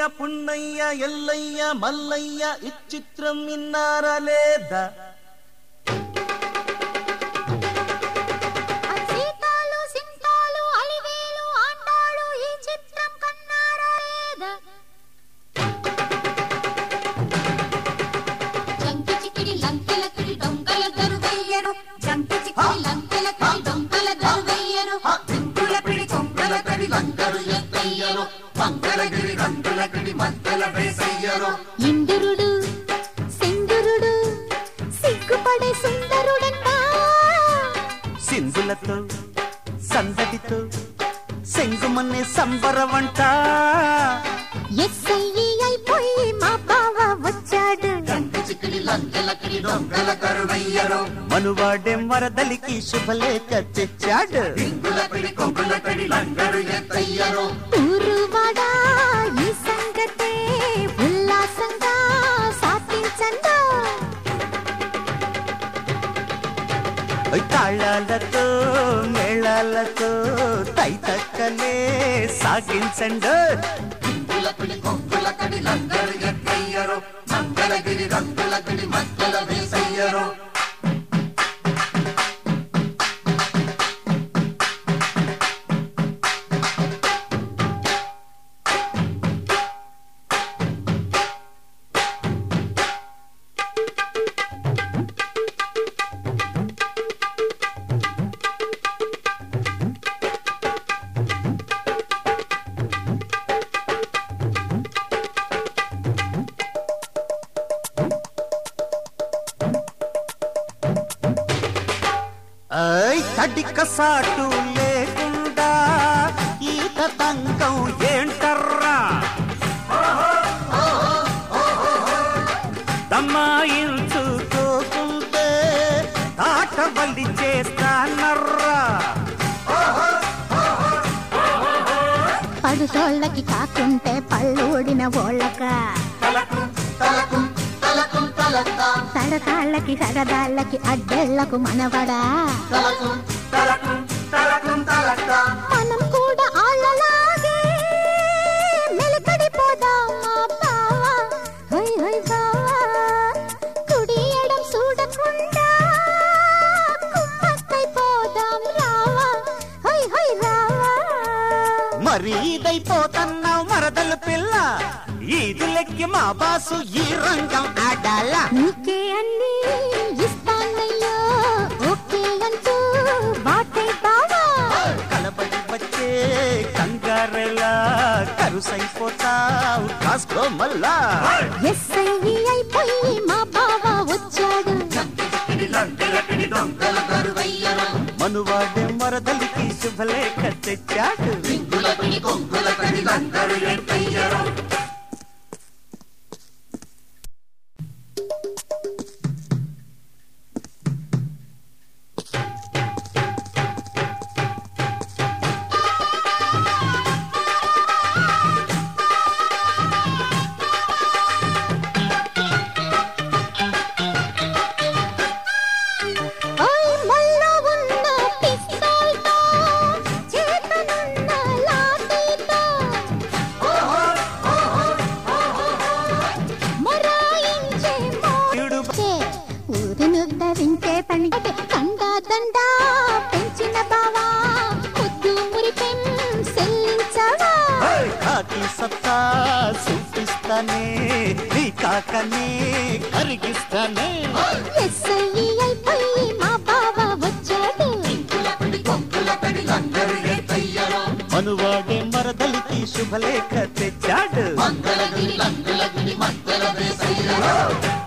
పున్నయ్య ఎల్లయ్య మల్లయ్య ఈ చిత్రం విన్నారా లేదా? సీతాలు సింతాలు అలివేలు ఆండాళ్ళు ఈ చిత్రం కన్నారా లేదా? జంకి చికిడి లంకెలకిడి డొంకల దరువయ్యరు, జంకి చికిడి లంకెలకిడి డొంకల దరువయ్యరు, దింకుల పిడి కొంకల కడి లంకరు ఎత్తయ్యరు, మంగళగిరి రంగులకిడి మద్దెల వేసయ్యరు. ఇంద్రుడు సింధురుడు సిగ్గుపడే సుందరుడంట, సింధులతో సందడితో సెంగుమన్నే సంబరవంట. ఎస్ఐ అయిపోయి మా బావ వచ్చాడు, జంకి చికిడి లంకెలకిడి డొంకల కరువయ్యరు, మనువాడేం వరదలికి శుభలేఖ తెచ్చాడు. దింకుల పిడి కొంకుల కడి లంకరు ఎత్తయ్యరు. ఊరువాడా ఈ సంగతే ఉల్లాసంగా సాధించండా, తాళాలతో మేళాలతో తైతక్కలే సాగించండు. దింకుల పిడి కొంకుల కడి లంకరు ఎత్తయ్యరు, మంగళగిరి రంగులకిడి మద్దెల వేసయ్యరు. తడిక సాటు లేకుండా ఈత తంగం ఏంటర్రా, దమ్మాయించుకోకుంటే తాటవల్లి చేస్తానర్రా. పడుసోళ్ళకి కాకుంటే పళ్ళూడిన ఓళ్ళక, సడకాళ్ళకి సరదాళ్ళకి అడ్డేళ్లకు మనవడా, మనం కూడా ఆళ్ళలాగే మెలకడిపోదాం మా బావా. హై హై బావా, కుడి ఎడం చూడకుండా కుమ్మక్కైపోదాం రావా, హై హై రావా. మరి ఇదైపోతున్నావు మరదలు పిల్ల, ఈదులెక్కి మా బాసు ఈ రంగం ఆడాల. నీకే అన్ని ఇస్తానయ్యో ఓకే అంటూ బాటై బావా, కలబడి వచ్చే కంగారెలా కరుసైపోతావు కాసుకో మల్లా. ఎస్ఐ అయిపోయి మా బావ వచ్చాడు, మనువాడే మరదలికి శుభలేఖ తెచ్చాడు. ఓయ్ మల్ల ఉన్న పిస్తోల్తో చేతనున్న లాఠీతో మొరాయించే మోచే ఊరినుద్ధరించే పని కండా దండా పెంచిన బావా, ముద్దు మురిపెం సెల్లించవా. కాకి సత్తా చూపిస్తానే నీ కాకనే కరిగిస్తానే. ఎస్ఐ అయిపోయి మా బావ వచ్చాడు, మనువాడే మరదలికి శుభలేఖ తెచ్చాడు. మంగళగిరి లంకలగిరి మద్దెల వేసయ్యరు.